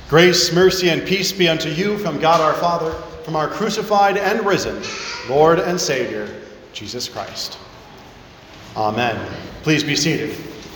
Grace, mercy, and peace be unto you from God our Father, from our crucified and risen Lord and Savior, Jesus Christ. Amen. Please be seated.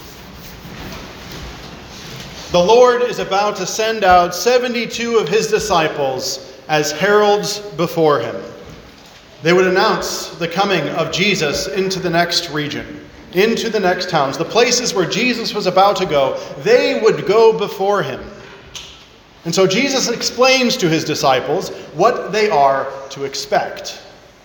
The Lord is about to send out 72 of his disciples as heralds before him. They would announce the coming of Jesus into the next region, into the next towns, the places where Jesus was about to go. They would go before him. And so Jesus explains to his disciples what they are to expect,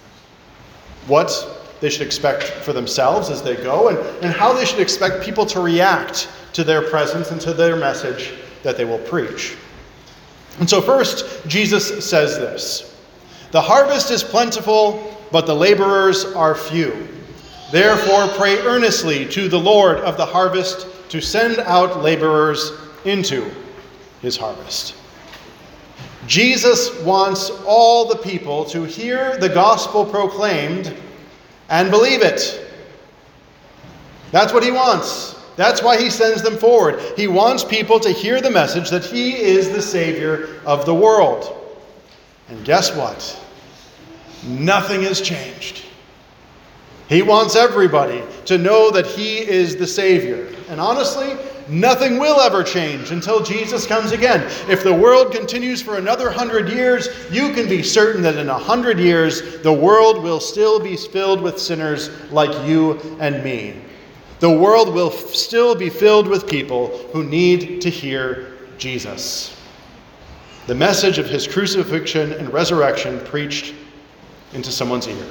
what they should expect for themselves as they go, and how they should expect people to react to their presence and to their message that they will preach. And so first, Jesus says this: "The harvest is plentiful, but the laborers are few. Therefore pray earnestly to the Lord of the harvest to send out laborers into his harvest." Jesus wants all the people to hear the gospel proclaimed and believe it. That's what he wants. That's why he sends them forward. He wants people to hear the message that he is the Savior of the world. And guess what? Nothing has changed. He wants everybody to know that he is the Savior. And honestly, nothing will ever change until Jesus comes again. If the world continues for another 100 years, you can be certain that in 100 years, the world will still be filled with sinners like you and me. The world will still be filled with people who need to hear Jesus. The message of his crucifixion and resurrection preached into someone's ear.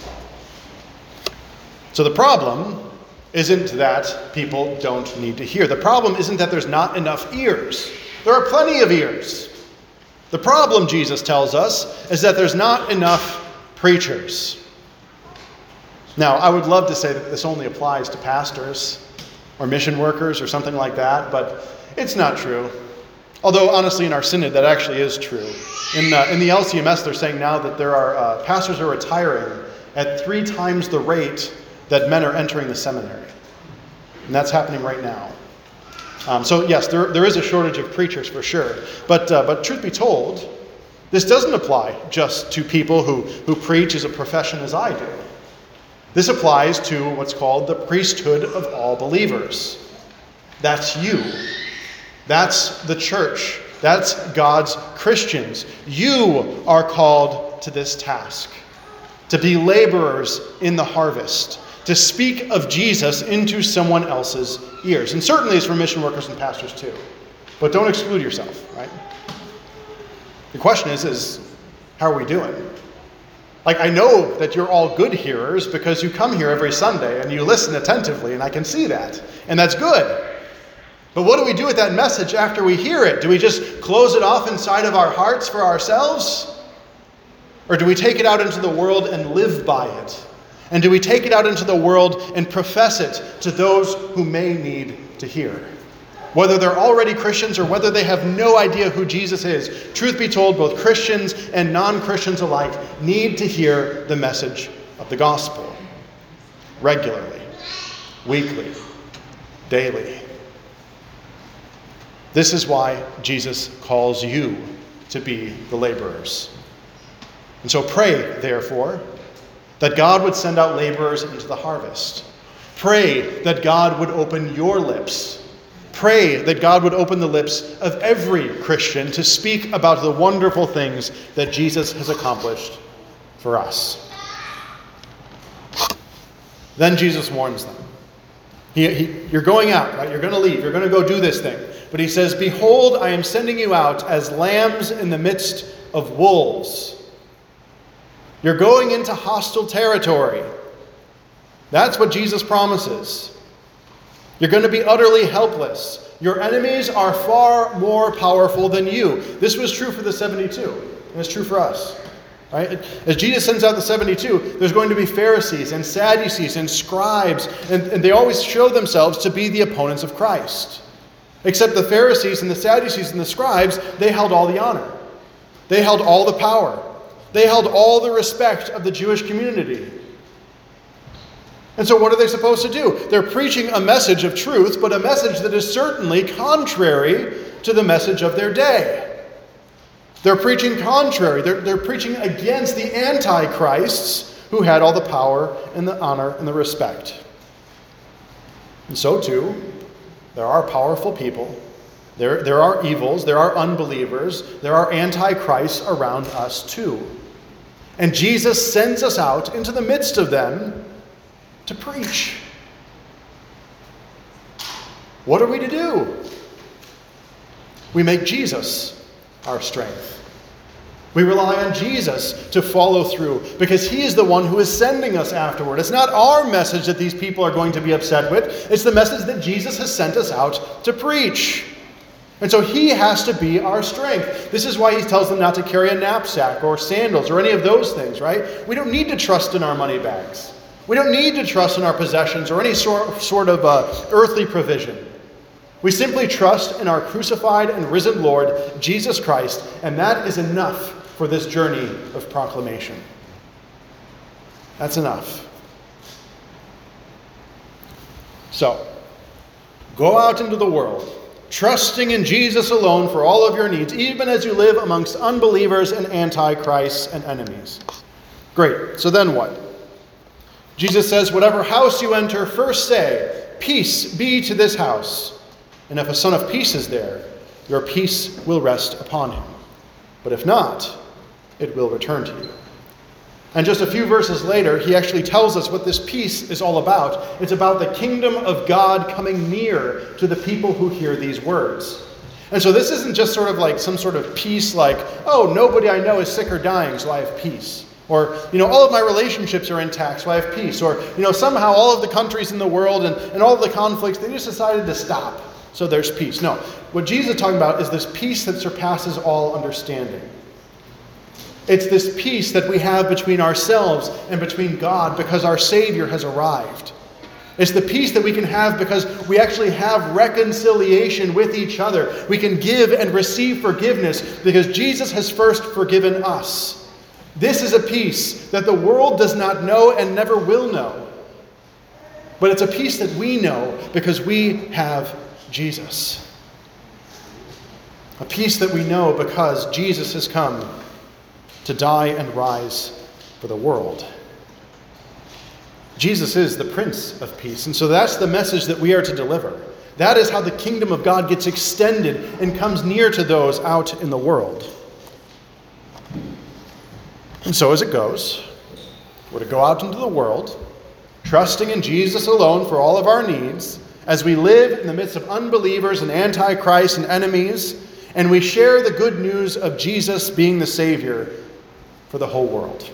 So the problem isn't that people don't need to hear. The problem isn't that there's not enough ears. There are plenty of ears. The problem, Jesus tells us, is that there's not enough preachers. Now, I would love to say that this only applies to pastors or mission workers or something like that, but it's not true. Although, honestly, in our synod, that actually is true. In the LCMS, they're saying now that there are pastors are retiring at 3 times the rate that men are entering the seminary. And that's happening right now. So yes, there is a shortage of preachers for sure. But truth be told, this doesn't apply just to people who preach as a profession as I do. This applies to what's called the priesthood of all believers. That's you. That's the church. That's God's Christians. You are called to this task, to be laborers in the harvest, to speak of Jesus into someone else's ears. And certainly it's for mission workers and pastors too. But don't exclude yourself, right? The question is how are we doing? Like, I know that you're all good hearers because you come here every Sunday and you listen attentively, and I can see that. And that's good. But what do we do with that message after we hear it? Do we just close it off inside of our hearts for ourselves? Or do we take it out into the world and live by it? And do we take it out into the world and profess it to those who may need to hear? Whether they're already Christians or whether they have no idea who Jesus is, truth be told, both Christians and non-Christians alike need to hear the message of the gospel regularly, weekly, daily. This is why Jesus calls you to be the laborers. And so pray, therefore, that God would send out laborers into the harvest. Pray that God would open your lips. Pray that God would open the lips of every Christian to speak about the wonderful things that Jesus has accomplished for us. Then Jesus warns them. You're going out, right? You're going to leave. You're going to go do this thing. But he says, "Behold, I am sending you out as lambs in the midst of wolves." You're going into hostile territory. That's what Jesus promises. You're going to be utterly helpless. Your enemies are far more powerful than you. This was true for the 72, and it's true for us. Right? As Jesus sends out the 72, there's going to be Pharisees and Sadducees and scribes, and they always show themselves to be the opponents of Christ. Except the Pharisees and the Sadducees and the scribes, they held all the honor. They held all the power. They held all the respect of the Jewish community. And so what are they supposed to do? They're preaching a message of truth, but a message that is certainly contrary to the message of their day. They're preaching contrary. They're preaching against the antichrists who had all the power and the honor and the respect. And so too, there are powerful people. There are evils. There are unbelievers. There are antichrists around us too. And Jesus sends us out into the midst of them to preach. What are we to do? We make Jesus our strength. We rely on Jesus to follow through because he is the one who is sending us afterward. It's not our message that these people are going to be upset with. It's the message that Jesus has sent us out to preach. And so he has to be our strength. This is why he tells them not to carry a knapsack or sandals or any of those things, right? We don't need to trust in our money bags. We don't need to trust in our possessions or any sort of earthly provision. We simply trust in our crucified and risen Lord, Jesus Christ, and that is enough for this journey of proclamation. That's enough. So, go out into the world, trusting in Jesus alone for all of your needs, even as you live amongst unbelievers and antichrists and enemies. Great. So then what? Jesus says, whatever house you enter, first say, peace be to this house. And if a son of peace is there, your peace will rest upon him. But if not, it will return to you. And just a few verses later, he actually tells us what this peace is all about. It's about the kingdom of God coming near to the people who hear these words. And so this isn't just sort of like some sort of peace like, oh, nobody I know is sick or dying, so I have peace. Or, all of my relationships are intact, so I have peace. Or, somehow all of the countries in the world and all of the conflicts, they just decided to stop. So there's peace. No, what Jesus is talking about is this peace that surpasses all understanding. It's this peace that we have between ourselves and between God because our Savior has arrived. It's the peace that we can have because we actually have reconciliation with each other. We can give and receive forgiveness because Jesus has first forgiven us. This is a peace that the world does not know and never will know. But it's a peace that we know because we have Jesus. A peace that we know because Jesus has come to die and rise for the world. Jesus is the Prince of Peace, and so that's the message that we are to deliver. That is how the kingdom of God gets extended and comes near to those out in the world. And so as it goes, we're to go out into the world, trusting in Jesus alone for all of our needs, as we live in the midst of unbelievers and antichrists and enemies, and we share the good news of Jesus being the Savior for the whole world.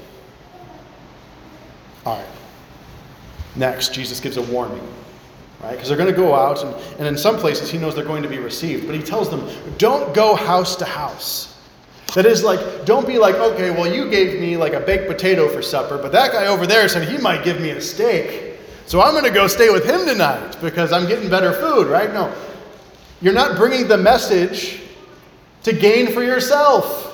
All right. Next, Jesus gives a warning, right? Because they're going to go out, and in some places he knows they're going to be received, but he tells them, don't go house to house. That is don't be like, okay, well, you gave me like a baked potato for supper, but that guy over there said he might give me a steak. So I'm going to go stay with him tonight because I'm getting better food, right? No. You're not bringing the message to gain for yourself.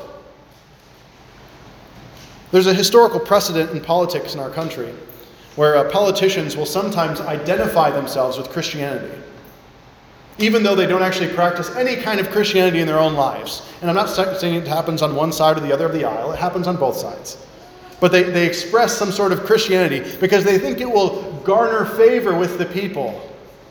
There's a historical precedent in politics in our country where politicians will sometimes identify themselves with Christianity, even though they don't actually practice any kind of Christianity in their own lives. And I'm not saying it happens on one side or the other of the aisle. It happens on both sides. But they express some sort of Christianity because they think it will garner favor with the people.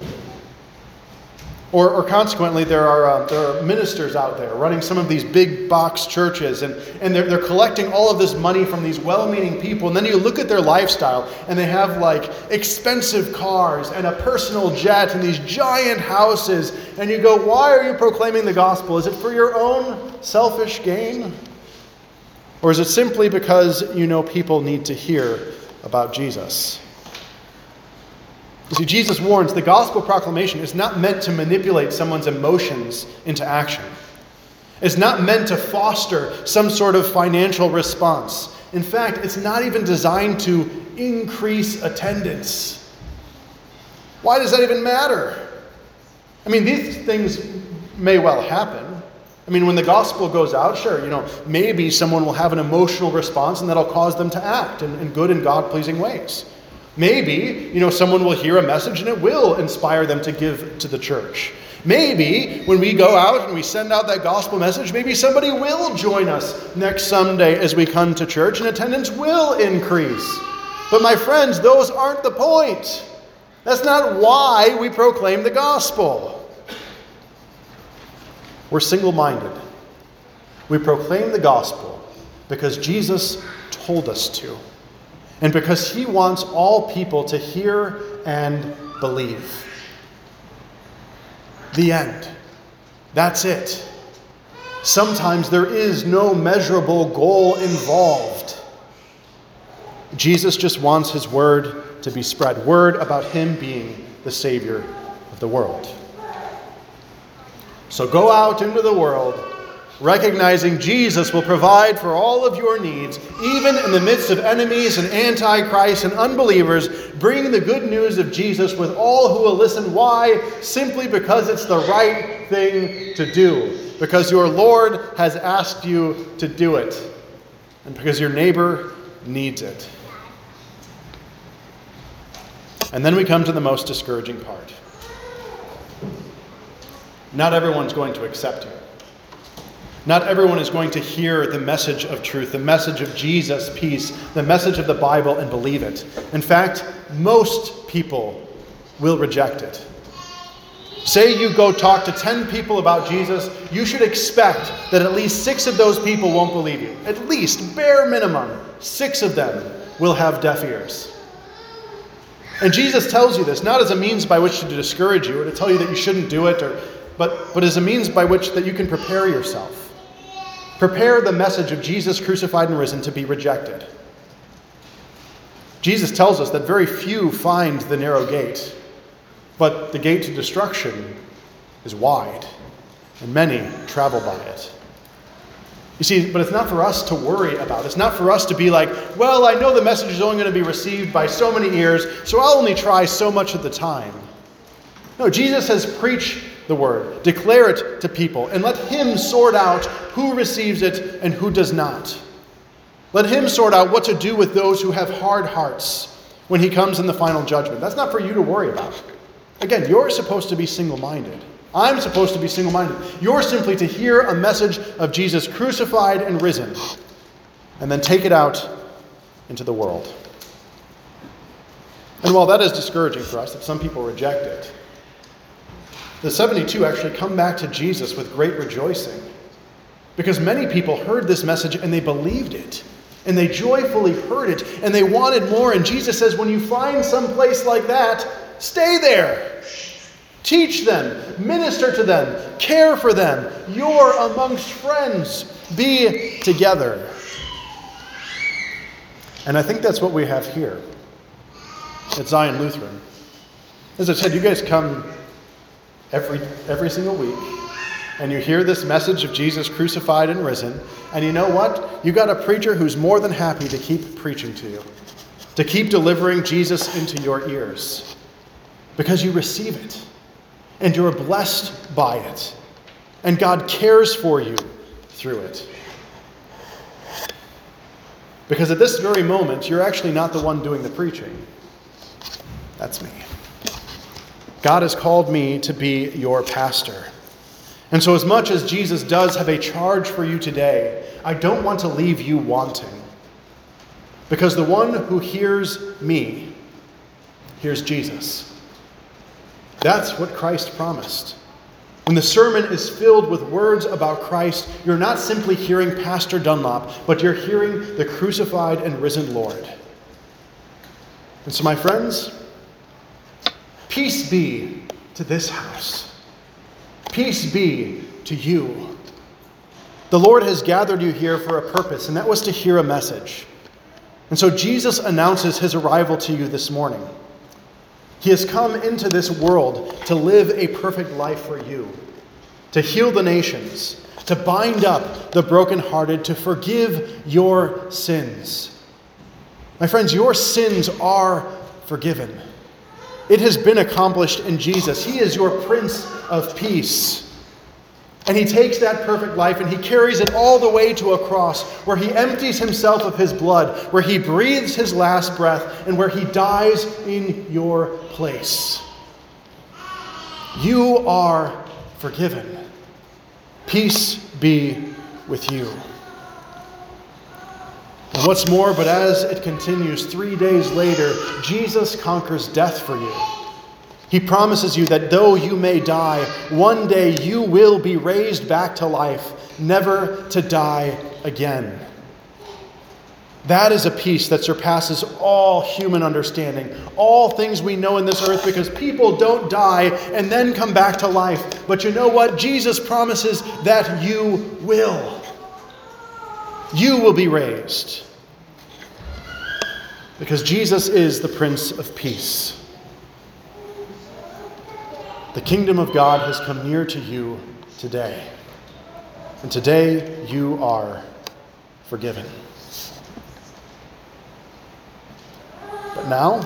Or consequently, there are ministers out there running some of these big box churches, and they're collecting all of this money from these well-meaning people. And then you look at their lifestyle, and they have expensive cars and a personal jet and these giant houses. And you go, why are you proclaiming the gospel? Is it for your own selfish gain? Or is it simply because people need to hear about Jesus? You see, Jesus warns the gospel proclamation is not meant to manipulate someone's emotions into action. It's not meant to foster some sort of financial response. In fact, it's not even designed to increase attendance. Why does that even matter? These things may well happen. When the gospel goes out, sure, maybe someone will have an emotional response and that'll cause them to act in good and God-pleasing ways. Maybe, someone will hear a message and it will inspire them to give to the church. Maybe when we go out and we send out that gospel message, maybe somebody will join us next Sunday as we come to church and attendance will increase. But my friends, those aren't the point. That's not why we proclaim the gospel. We're single-minded. We proclaim the gospel because Jesus told us to, and because he wants all people to hear and believe. The end. That's it. Sometimes there is no measurable goal involved. Jesus just wants his word to be spread. Word about him being the Savior of the world. So go out into the world, recognizing Jesus will provide for all of your needs, even in the midst of enemies and antichrists and unbelievers. Bring the good news of Jesus with all who will listen. Why? Simply because it's the right thing to do. Because your Lord has asked you to do it. And because your neighbor needs it. And then we come to the most discouraging part. Not everyone's going to accept you. Not everyone is going to hear the message of truth, the message of Jesus' peace, the message of the Bible, and believe it. In fact, most people will reject it. Say you go talk to 10 people about Jesus, you should expect that at least 6 of those people won't believe you. At least, bare minimum, 6 of them will have deaf ears. And Jesus tells you this, not as a means by which to discourage you or to tell you that you shouldn't do it, but as a means by which that you can prepare yourself. Prepare the message of Jesus crucified and risen to be rejected. Jesus tells us that very few find the narrow gate, but the gate to destruction is wide, and many travel by it. You see, but it's not for us to worry about. It's not for us to be like, well, I know the message is only going to be received by so many ears, so I'll only try so much at the time. No, Jesus says, preach the word, declare it to people, and let him sort out who receives it and who does not. Let him sort out what to do with those who have hard hearts when he comes in the final judgment. That's not for you to worry about. Again, you're supposed to be single-minded. I'm supposed to be single-minded. You're simply to hear a message of Jesus crucified and risen, and then take it out into the world. And while that is discouraging for us, that some people reject it, the 72 actually come back to Jesus with great rejoicing, because many people heard this message and they believed it, and they joyfully heard it, and they wanted more. And Jesus says, when you find some place like that, stay there. Teach them, minister to them, care for them. You're amongst friends. Be together. And I think that's what we have here at Zion Lutheran. As I said, you guys come every single week, and you hear this message of Jesus crucified and risen, and you know what? You got a preacher who's more than happy to keep preaching to you, to keep delivering Jesus into your ears, because you receive it, and you're blessed by it, and God cares for you through it. Because at this very moment, you're actually not the one doing the preaching. That's me. God has called me to be your pastor. And so as much as Jesus does have a charge for you today, I don't want to leave you wanting. Because the one who hears me hears Jesus. That's what Christ promised. When the sermon is filled with words about Christ, you're not simply hearing Pastor Dunlop, but you're hearing the crucified and risen Lord. And so, my friends, peace be to this house. Peace be to you. The Lord has gathered you here for a purpose, and that was to hear a message. And so Jesus announces his arrival to you this morning. He has come into this world to live a perfect life for you, to heal the nations, to bind up the brokenhearted, to forgive your sins. My friends, your sins are forgiven. It has been accomplished in Jesus. He is your Prince of Peace. And he takes that perfect life and he carries it all the way to a cross where he empties himself of his blood, where he breathes his last breath, and where he dies in your place. You are forgiven. Peace be with you. And what's more, but as it continues, 3 days later, Jesus conquers death for you. He promises you that though you may die, one day you will be raised back to life, never to die again. That is a peace that surpasses all human understanding, all things we know in this earth, because people don't die and then come back to life. But you know what? Jesus promises that you will. You will be raised. Because Jesus is the Prince of Peace. The kingdom of God has come near to you today. And today you are forgiven. But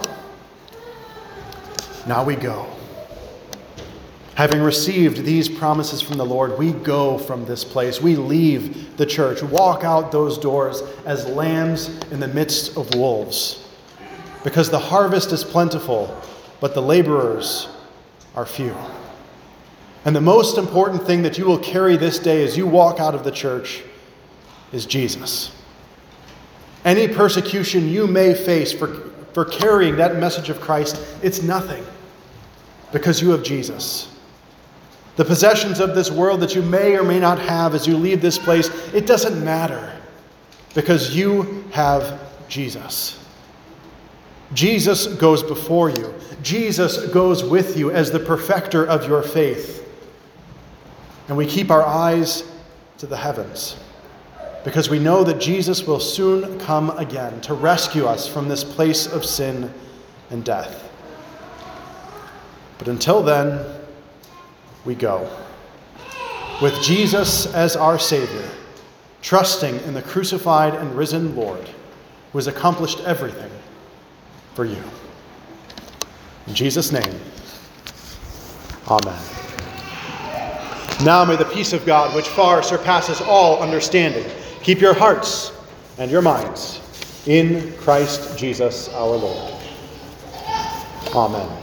now we go. Having received these promises from the Lord, we go from this place. We leave the church, walk out those doors as lambs in the midst of wolves. Because the harvest is plentiful, but the laborers are few. And the most important thing that you will carry this day as you walk out of the church is Jesus. Any persecution you may face for carrying that message of Christ, it's nothing, because you have Jesus. The possessions of this world that you may or may not have as you leave this place, it doesn't matter, because you have Jesus. Jesus goes before you. Jesus goes with you as the perfecter of your faith. And we keep our eyes to the heavens, because we know that Jesus will soon come again to rescue us from this place of sin and death. But until then, we go with Jesus as our Savior, trusting in the crucified and risen Lord, who has accomplished everything for you. In Jesus' name, amen. Now may the peace of God, which far surpasses all understanding, keep your hearts and your minds in Christ Jesus our Lord. Amen.